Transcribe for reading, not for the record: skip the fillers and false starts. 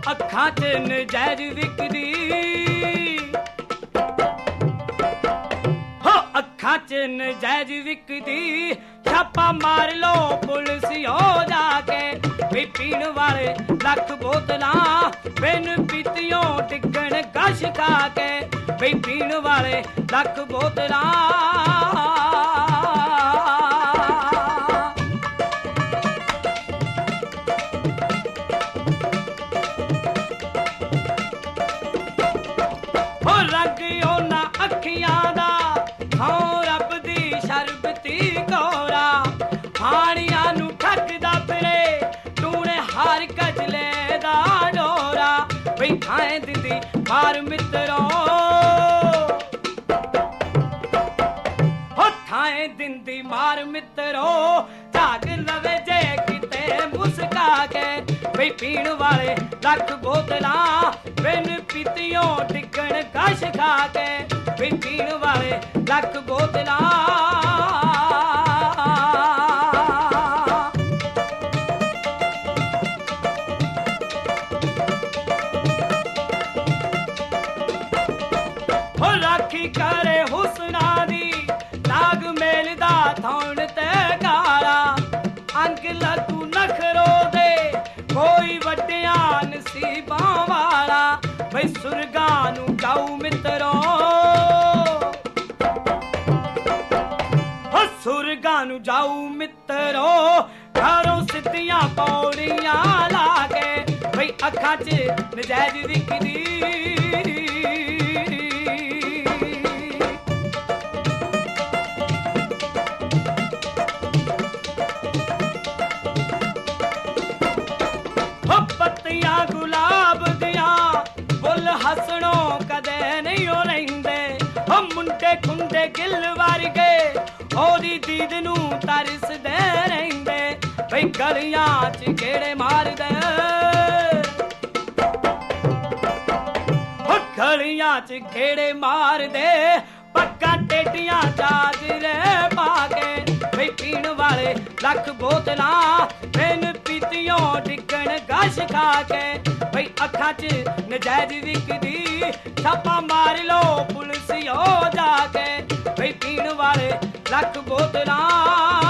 ਅੱਖਾਂ 'ਚ ਨਜਾਇਜ਼ ਵਿਕਦੀ ਹੋ ਅੱਖਾਂ 'ਚ ਨਜਾਇਜ਼ ਵਿਕਦੀ ਛਾਪਾ ਮਾਰ ਲੋ ਪੁਲਿਸ ਹੋ ਜਾ ਕੇ ਵੀ ਪੀਣ ਵਾਲੇ ਲੱਖ ਬੋਤਲਾਂ ਬਿਨ ਪੀਤਿਓਂ ਡਿੱਗਣ ਗਸ਼ ਖਾ ਕੇ ਵੀ ਪੀਣ ਵਾਲੇ ਲੱਖ ਬੋਤਲਾਂ ਅੱਖੀਆਂ ਦਾ ਹਾਂ ਰੱਬ ਦੀ ਸ਼ਰਬਤੀ ਕੋਰਾ ਹਾਣੀਆਂ ਨੂੰ ਠੱਗਦਾ ਫਿਰੇ ਟੂਣੇ ਹਾਰ ਕਜਲੇ ਦਾ ਡੋਰਾ ਬਈ ਖਾਏ ਦਿੰਦੀ ਮਾਰ ਮਿੱਤਰੋ ਹੋ ਖਾਏ ਦਿੰਦੀ ਮਾਰ ਮਿੱਤਰੋ ਝਾਗ ਲਵੇ ਜੇ ਕਿਤੇ ਮੁਸਕਾ ਕੇ ਬਈ ਪੀਣ ਵਾਲੇ ਲੱਖ ਬੋਤਲਾਂ ਬਿਨ ਪੀਤਿਓਂ ਡਿੱਗਣ ਗਸ਼ ਖਾ ਕੇ ਵੀ ਪੀਣ ਵਾਲੇ ਲੱਖ ਬੋਤਲਾਂ ਹੋ ਰਾਖੀ ਕਰੇ ਹੁਸਨਾ ਦੀ ਲਾਗ ਮੇਲਦਾ ਥੌਣ ਤੇ ਗਾਲਾ ਅੰਗ ਲੱਗੂ ਨਖਰੋ ਦੇ ਕੋਈ ਵੱਡਿਆਂ ਨਸੀਬਾਂ ਵਾਲਾ ਬਈ ਸੁਰਗਾਂ ਨੂੰ ਜਾਊ ਮਿੱਤਰੋ ਸੁਰਗਾਂ ਨੂੰ ਜਾਊ ਮਿੱਤਰੋ ਘਰੋਂ ਸਿੱਧੀਆਂ ਪੌੜੀਆਂ ਲਾ ਕੇ ਬਈ ਅੱਖਾਂ 'ਚ ਨਜਾਇਜ਼ ਵਿਕਦੀ ਹੋ ਪੱਤੀਆਂ ਗੁਲਾਬ ਦੀਆਂ ਫੁੱਲ ਹੱਸਣੋਂ ਕਦੇ ਨਹੀਂ ਹੋ ਲੈਂਦੇ ਹੋ ਮੁੰਡੇ ਖੁੰਡੇ ਗਿੱਲ ਵਰਗੇ ਉਹਦੀ ਦੀਦ ਨੂੰ ਤਰਸਦੇ ਰਹਿੰਦੇ ਬਈ ਗਲੀਆਂ 'ਚ ਗੇੜੇ ਮਾਰਦੇ ਹੋ ਗਲੀਆਂ 'ਚ ਗੇੜੇ ਮਾਰਦੇ ਪੱਗਾਂ ਟੇਡੀਆਂ ਚਾਦਰੇ ਪਾ ਕੇ ਬਈ ਪੀਣ ਵਾਲੇ ਲੱਖ ਬੋਤਲਾਂ ਬਿਨ ਪੀਤਿਓਂ ਡਿੱਗਣ ਗਸ਼ ਖਾ ਕੇ ਬਈ ਅੱਖਾਂ 'ਚ ਨਜਾਇਜ਼ ਵਿਕਦੀ ਛਾਪਾ ਮਾਰ ਲੋ ਪੁਲਿਸ ਹੋ ਜਾ ਕੇ ਬਈ ਪੀਣ ਵਾਲੇ ਲੱਖ ਬੋਤਲਾਂ